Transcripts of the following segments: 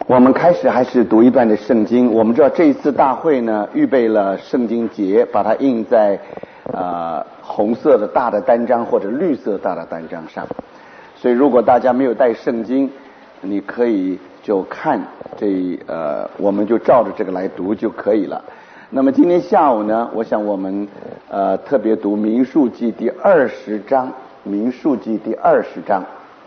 我们开始还是读一段的圣经。我们知道这一次大会呢，预备了圣经节，把它印在红色的大的单张或者绿色大的单张上。所以如果大家没有带圣经，你可以就看我们就照着这个来读就可以了。那么今天下午呢，我想我们特别读民数记第20章，民数记第20章。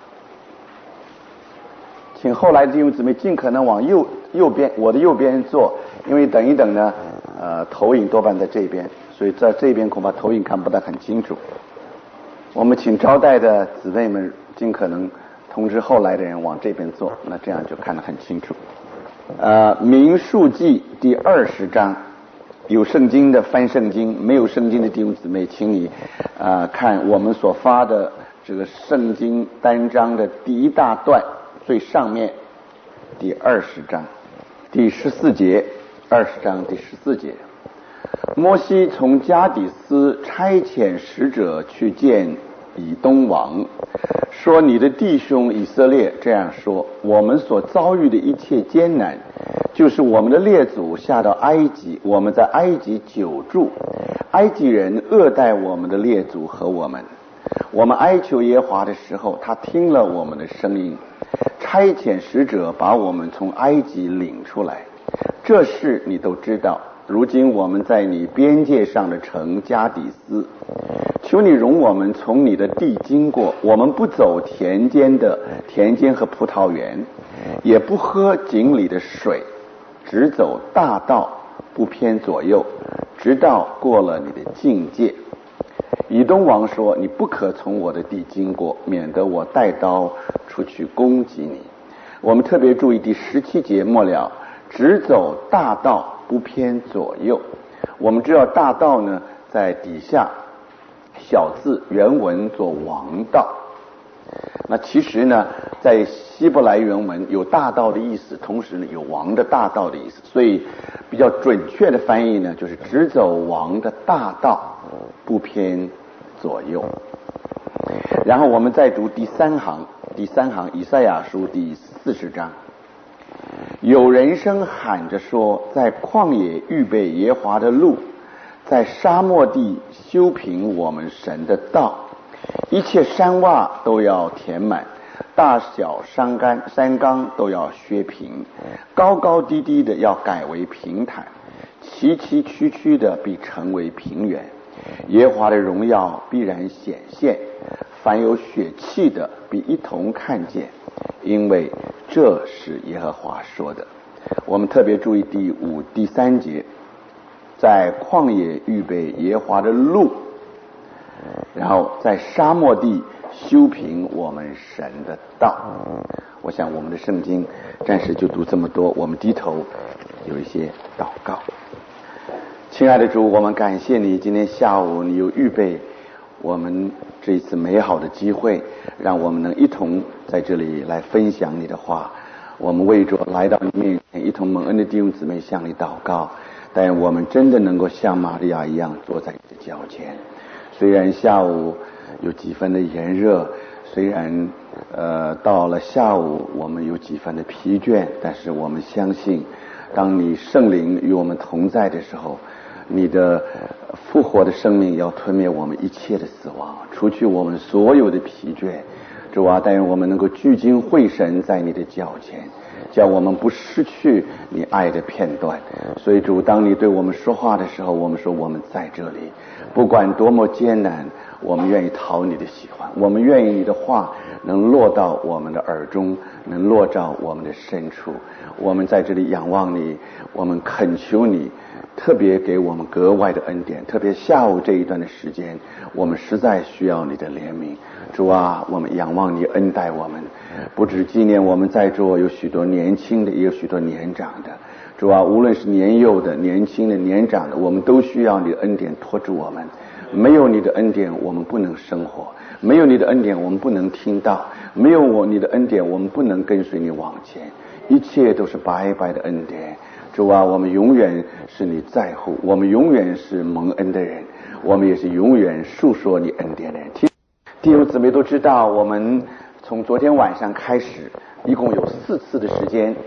请后来的弟兄姊妹尽可能往右边，我的右边坐，因为等一等呢，投影多半在这边，所以在这边恐怕投影看不得很清楚。我们请招待的姊妹们尽可能通知后来的人往这边坐，那这样就看得很清楚。民数记第20章，有圣经的翻圣经，没有圣经的弟兄姊妹，请你看我们所发的这个圣经单章的第一大段。最上面第20章第14节，20章第14节，摩西从加底斯差遣使者去见以东王，说你的弟兄以色列这样说，我们所遭遇的一切艰难，就是我们的列祖下到埃及，我们在埃及久住，埃及人恶待我们的列祖和我们哀求耶和华的时候，他听了我们的声音，差遣使者把我们从埃及领出来，这事你都知道。如今我们在你边界上的城加底斯，求你容我们从你的地经过，我们不走田间和葡萄园，也不喝井里的水，只走大道，不偏左右，直到过了你的境界。以东王说，你不可从我的地经过，免得我带刀出去攻击你。我们特别注意第17节末了，只走大道，不偏左右。我们知道大道呢，在底下小字原文做王道。那其实呢，在希伯来原文有大道的意思，同时呢有王的大道的意思，所以比较准确的翻译呢，就是只走王的大道，不偏左右。然后我们再读第三行，以赛亚书第40章，有人声喊着说，在旷野预备耶和华的路，在沙漠地修平我们神的道，一切山洼都要填满，大小山冈都要削平，高高低低的要改为平坦，崎崎岖岖的必成为平原。耶和华的荣耀必然显现，凡有血气的必一同看见，因为这是耶和华说的。我们特别注意第3节，在旷野预备耶和华的路，然后在沙漠地修平我们神的道。我想我们的圣经暂时就读这么多，我们低头有一些祷告。亲爱的主，我们感谢你，今天下午你又预备我们这一次美好的机会，让我们能一同在这里来分享你的话。我们为着来到你面前一同蒙恩的弟兄姊妹向你祷告，但我们真的能够像玛利亚一样坐在你的脚前。虽然下午有几分的炎热，虽然到了下午我们有几分的疲倦，但是我们相信，当你圣灵与我们同在的时候，你的复活的生命要吞灭我们一切的死亡，除去我们所有的疲倦。主啊，但愿我们能够聚精会神在你的脚前，叫我们不失去你爱的片段。所以主，当你对我们说话的时候，我们说我们在这里，不管多么艰难，我们愿意讨你的喜欢，我们愿意你的话能落到我们的耳中，能落到我们的深处。我们在这里仰望你，我们恳求你特别给我们格外的恩典，特别下午这一段的时间，我们实在需要你的怜悯。主啊，我们仰望你恩待我们，不只纪念我们在座有许多年轻的，也有许多年长的。主啊，无论是年幼的、年轻的、年长的，我们都需要你的恩典托住我们。没有你的恩典，我们不能生活；没有你的恩典，我们不能听到；没有你的恩典，我们不能跟随你往前。一切都是白白的恩典。主啊，我们永远是你在乎，我们永远是蒙恩的人，我们也是永远述说你恩典的人。弟兄姊妹都知道，我们从昨天晚上开始，一共有4次的时间，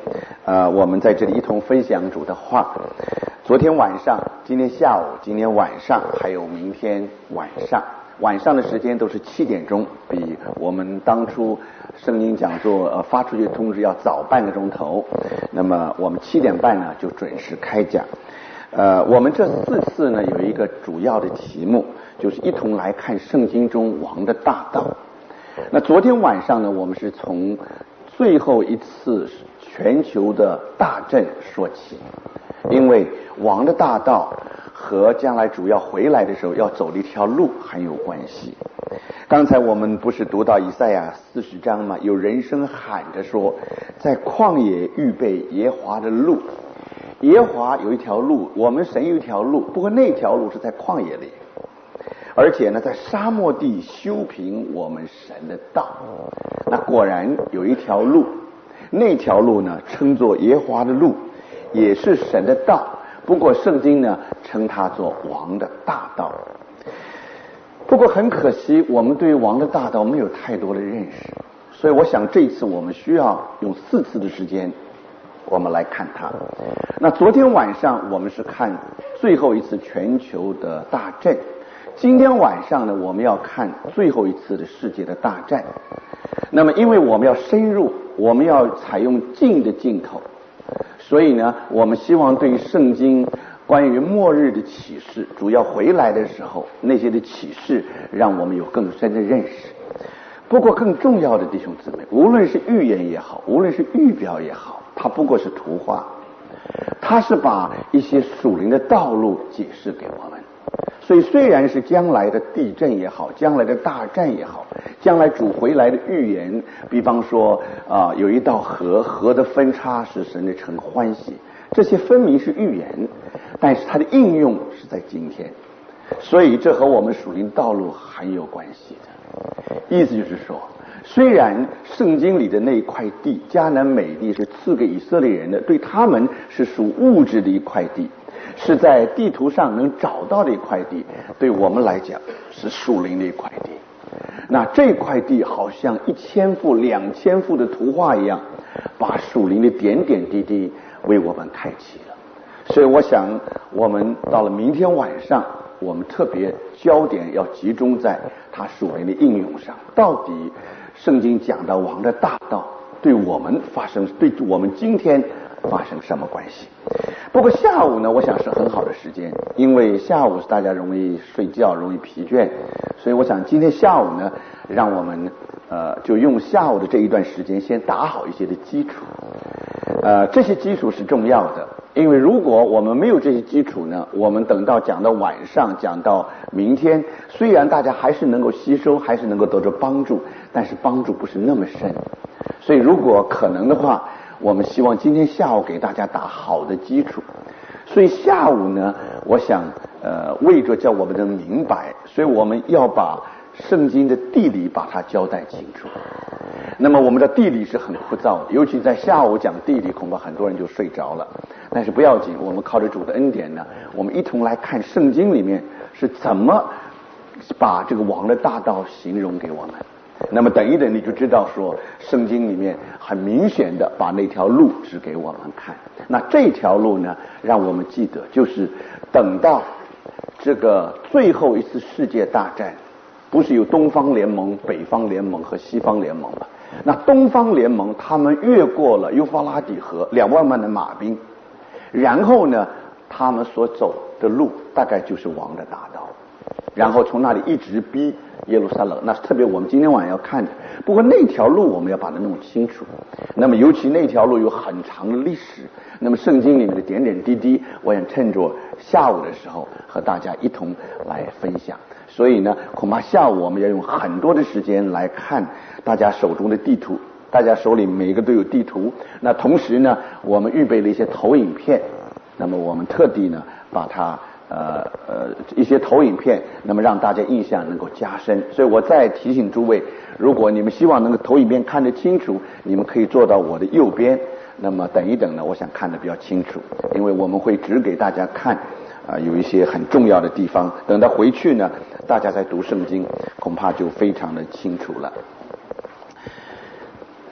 我们在这里一同分享主的话。昨天晚上、今天下午、今天晚上，还有明天晚上，晚上的时间都是7点钟，比我们当初圣经讲座发出去通知要早半个钟头。那么我们7点半呢就准时开讲。我们这4次呢有一个主要的题目，就是一同来看圣经中王的大道。那昨天晚上呢，我们是从最后一次全球的大阵说起，因为王的大道和将来主要回来的时候要走的一条路很有关系。刚才我们不是读到以赛亚40章吗？有人声喊着说，在旷野预备耶和华的路。耶和华有一条路，我们神有一条路，不过那条路是在旷野里，而且呢在沙漠地修平我们神的道。那果然有一条路，那条路呢称作耶和华的路，也是神的道，不过圣经呢称它做王的大道。不过很可惜，我们对王的大道没有太多的认识，所以我想这次我们需要用4次的时间我们来看它。那昨天晚上我们是看最后一次全球的大阵，今天晚上呢我们要看最后一次的世界的大战。那么因为我们要深入，我们要采用近的镜头，所以呢我们希望对于圣经关于末日的启示，主要回来的时候那些的启示让我们有更深的认识。不过更重要的弟兄姊妹，无论是预言也好，无论是预表也好，它不过是图画，它是把一些属灵的道路解释给我们。所以虽然是将来的地震也好，将来的大战也好，将来主回来的预言，比方说有一道河的分叉使神的城欢喜，这些分明是预言，但是它的应用是在今天，所以这和我们属灵道路很有关系的。意思就是说，虽然圣经里的那一块地迦南美地是赐给以色列人的，对他们是属物质的一块地，是在地图上能找到的一块地，对我们来讲是属灵的一块地。那这块地好像1000幅、2000幅的图画一样，把属灵的点点滴滴为我们开启了。所以我想我们到了明天晚上，我们特别焦点要集中在它属灵的应用上。到底圣经讲到王的大道对我们今天发生什么关系？不过下午呢，我想是很好的时间，因为下午是大家容易睡觉、容易疲倦，所以我想今天下午呢，让我们就用下午的这一段时间先打好一些的基础。这些基础是重要的，因为如果我们没有这些基础呢，我们等到讲到晚上，讲到明天，虽然大家还是能够吸收，还是能够得到帮助，但是帮助不是那么深。所以如果可能的话，我们希望今天下午给大家打好的基础。所以下午呢，我想为着叫我们能明白，所以我们要把圣经的地理把它交代清楚。那么我们的地理是很枯燥的，尤其在下午讲地理，恐怕很多人就睡着了。但是不要紧，我们靠着主的恩典呢，我们一同来看圣经里面是怎么把这个王的大道形容给我们。那么等一等你就知道说，圣经里面很明显的把那条路指给我们看。那这条路呢，让我们记得，就是等到这个最后一次世界大战，不是有东方联盟、北方联盟和西方联盟吗？那东方联盟他们越过了幼发拉底河，2万万的马兵，然后呢他们所走的路大概就是王的大道，然后从那里一直逼耶路撒冷，那是特别我们今天晚上要看的。不过那条路我们要把它弄清楚，那么尤其那条路有很长的历史，那么圣经里面的点点滴滴，我想趁着下午的时候和大家一同来分享。所以呢，恐怕下午我们要用很多的时间来看大家手中的地图，大家手里每个都有地图。那同时呢，我们预备了一些投影片，那么我们特地呢把它一些投影片，那么让大家印象能够加深。所以我再提醒诸位，如果你们希望能够投影片看得清楚，你们可以坐到我的右边，那么等一等呢，我想看得比较清楚，因为我们会指给大家看有一些很重要的地方，等到回去呢，大家在读圣经恐怕就非常的清楚了。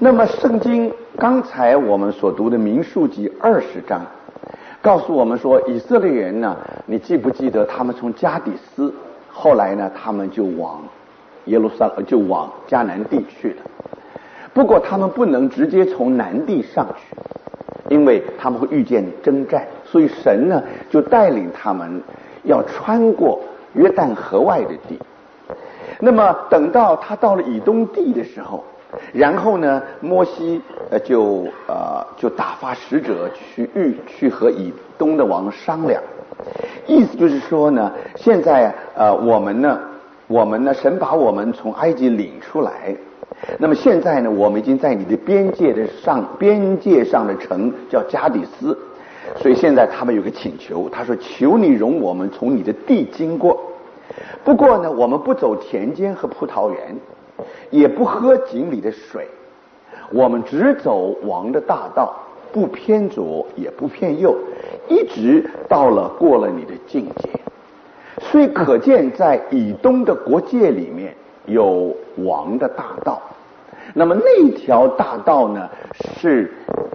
那么圣经刚才我们所读的民数记20章告诉我们说，以色列人呢，你记不记得他们从加底斯，后来呢他们就往耶路撒冷，就往迦南地去了。不过他们不能直接从南地上去，因为他们会遇见征战，所以神呢就带领他们要穿过约旦河外的地。那么等到他到了以东地的时候，然后呢摩西就打发使者去和以东的王商量，意思就是说呢，现在我们呢神把我们从埃及领出来，那么现在呢我们已经在你的边界上的城叫加底斯，所以现在他们有个请求，他说求你容我们从你的地经过，不过呢我们不走田间和葡萄园，也不喝井里的水，我们只走王的大道，不偏左也不偏右，一直过了你的境界。所以可见在以东的国界里面有王的大道。那么那条大道呢是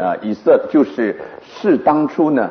当初呢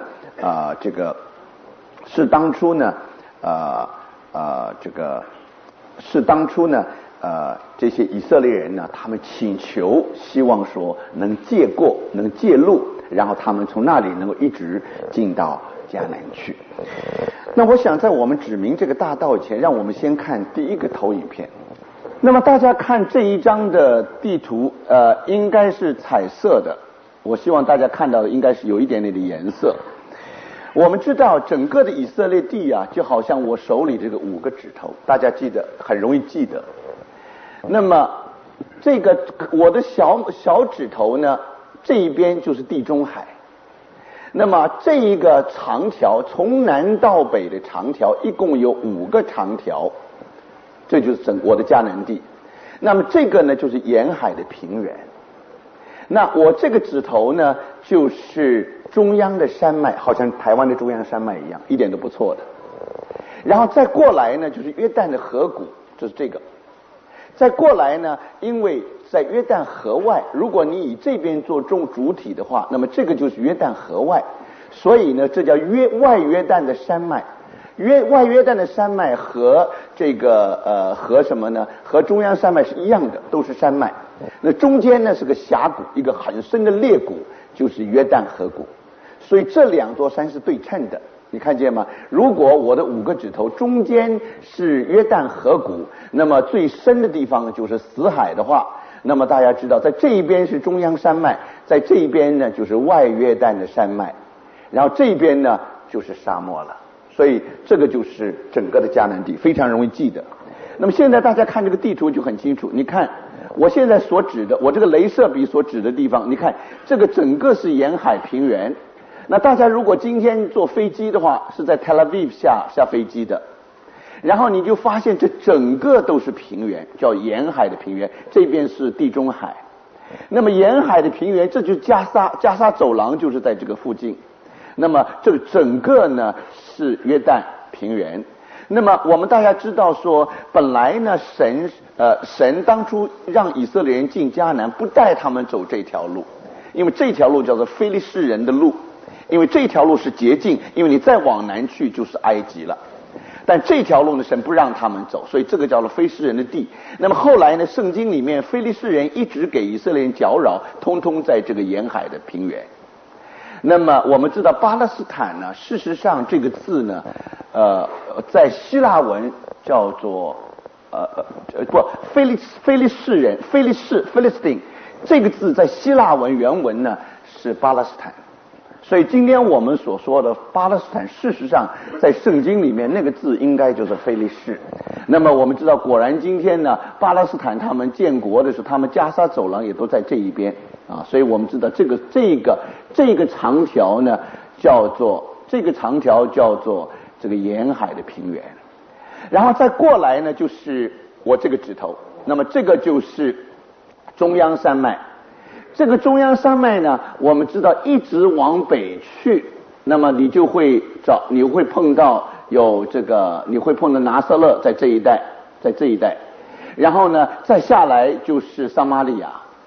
这些以色列人呢，他们请求希望说能借路，然后他们从那里能够一直进到迦南去。那我想在我们指明这个大道以前，让我们先看第一个投影片。那么大家看这一张的地图应该是彩色的，我希望大家看到的应该是有一点点的颜色。我们知道整个的以色列地啊，就好像我手里这个5个指头，大家记得很容易记得。那么这个我的小指头呢，这一边就是地中海。那么这一个长条从南到北的长条一共有5个长条，这就是我的迦南地。那么这个呢就是沿海的平原。那我这个指头呢就是中央的山脉，好像台湾的中央山脉一样，一点都不错的。然后再过来呢就是约旦的河谷，就是这个。再过来呢，因为在约旦河外，如果你以这边做主体的话，那么这个就是约旦河外，所以呢这叫外约旦的山脉。外约旦的山脉和这个和什么呢？和中央山脉是一样的，都是山脉。那中间呢是个峡谷，一个很深的裂谷，就是约旦河谷。所以这2座山是对称的，你看见吗？如果我的5个指头中间是约旦河谷，那么最深的地方就是死海的话，那么大家知道在这一边是中央山脉，在这一边呢就是外约旦的山脉，然后这一边呢就是沙漠了。所以这个就是整个的迦南地，非常容易记得。那么现在大家看这个地图就很清楚，你看我现在所指的，我这个雷射笔所指的地方，你看这个整个是沿海平原。那大家如果今天坐飞机的话，是在 Tel Aviv 下飞机的，然后你就发现这整个都是平原，叫沿海的平原，这边是地中海。那么沿海的平原，这就是加沙走廊，就是在这个附近。那么这个整个呢是约旦平原。那么我们大家知道说，本来呢神当初让以色列人进迦南，不带他们走这条路，因为这条路叫做非利士人的路，因为这条路是捷径，因为你再往南去就是埃及了。但这条路呢神不让他们走，所以这个叫做非利士人的地。那么后来呢圣经里面非利士人一直给以色列人搅扰，通通在这个沿海的平原。那么我们知道巴勒斯坦呢，事实上这个字呢在希腊文叫做非利士人Philistine， 这个字在希腊文原文呢是巴勒斯坦。所以今天我们所说的巴勒斯坦，事实上在圣经里面那个字应该就是非利士。那么我们知道果然今天呢巴勒斯坦他们建国的时候，他们加沙走廊也都在这一边啊，所以我们知道这个长条呢叫做这个沿海的平原。然后再过来呢就是我这个指头，那么这个就是中央山脉。这个中央山脉呢，我们知道一直往北去，那么你会碰到你会碰到拿撒勒在这一带，然后呢再下来就是撒玛利亚，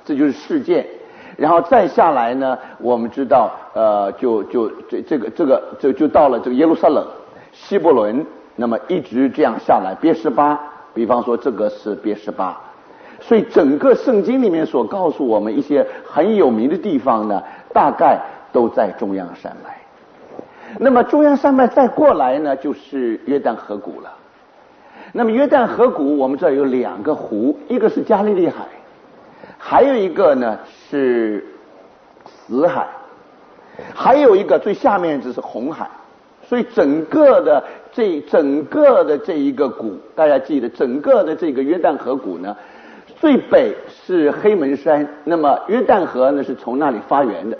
这就是事件。然后再下来呢，我们知道，这就到了这个耶路撒冷、希伯伦，那么一直这样下来，别是巴，比方说这个是别是巴，所以整个圣经里面所告诉我们一些很有名的地方呢，大概都在中央山脉。那么中央山脉再过来呢，就是约旦河谷了。那么约旦河谷，我们知道有2个湖，一个是加利利海，还有一个呢是死海，还有一个最下面就是红海。所以整个的这一个谷，大家记得，整个的这个约旦河谷呢，最北是黑门山，那么约旦河呢是从那里发源的。